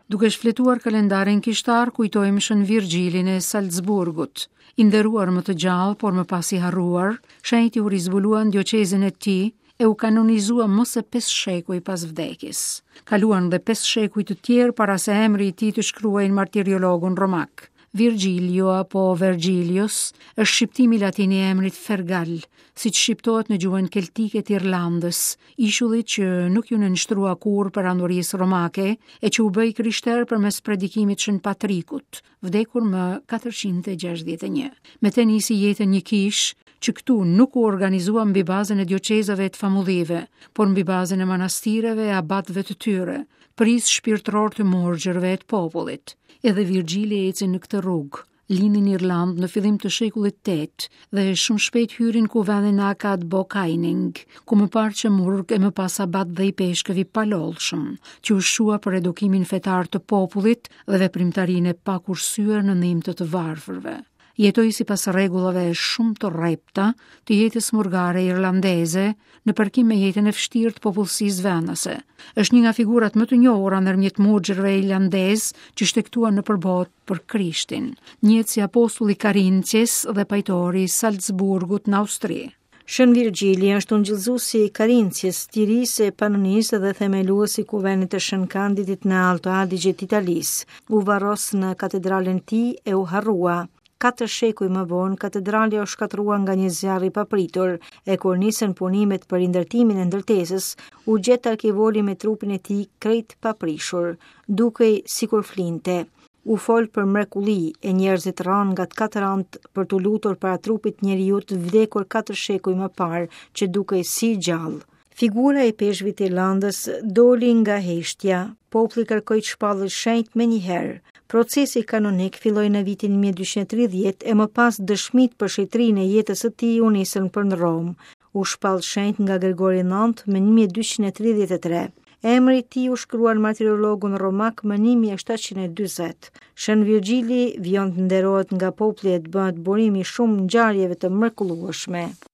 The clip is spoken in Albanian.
Duke shfletuar kalendarin kishtar, kujtojmë Shën Virgjilin e Salzburgut. I nderuar më të gjallë, por më pas i harruar, shenjti u rizbuluan dioqezën e tij e u kanonizua mos e 5 shekuj pas vdekjes. Kaluan dhe 5 shekuj të tjerë para se emri i tij të shkruajnë martiriologun romak. Virgilio apo Vergilius është shqiptimi latin i emrit Fergal, siç shqiptohet në gjuhën keltike të Irlandës, ishullit që nuk ju nënshtrua kurrë perandorisë romake e që u bëi krishter përmes predikimit Shën Patrikut, vdekur më 461. Me të nisi jetën një kish që këtu nuk u organizua mbi bazën e dioqezave të famullive, por mbi bazën e manastireve e abatëve të tyre, pris shpirtëror të morgjërve të popullit. Edhe Virgjili eci në këtë rrugë, lindi në Irlandë në fillim të shekullit 8 dhe shumë shpejt hyri në kuvendin e Akad Bokajning, ku më parë që murg e më pas abat dhe i peshkëvi palollshëm, që u shua për edukimin fetar të popullit dhe veprimtarinë e pakursyer në ndihmë të varfërve. Jetoi sipas rregullave shumë të rrepta të jetës murgare irlandeze në përkim me jetën e vështirë të popullsisë vendase. Është një nga figurat më të njohura ndërmjet murgjërve irlandez që shtektuan në përbot për Krishtin, njëhet si apostulli Karincies dhe pajtori i Salzburgut në Austri. Shën Virgjili është ungjillëzuesi i Karincies, tirisë e Panonisë dhe themeluesi i kuvendit të Shën Kanditit në Alto Adige të Italisë. U varros në katedralen e tij e u harrua. 4 shekuj më vonë, katedrali u shkatrua nga një zjarr i papritur, e kur nisën punimet për ndërtimin e ndërtesës, u gjet arkivoli me trupin e tij krejt paprishur, dukej sikur flinte. U fol për mrekulli e njerëzit ranë nga të 4 anë për t'u lutur para trupit njeriu të vdekur 4 shekuj më parë, që dukej si gjallë. Figura e peshqvit të Irlandës doli nga heshtja, populli kërkoi të shpallë shenjt menjëherë. Procesi kanonik filloi në vitin 1230 e më pas dëshmit për shejtrinë e jetës së tij u nisën për në Rom. U shpall shenjt nga Gregori IX më 1233. Emri i tij u shkruan martirologun romak më 1740. Shën Virgjili vjen të nderohet nga populli e të bëhet burimi shumë ngjarjeve të mrekullueshme.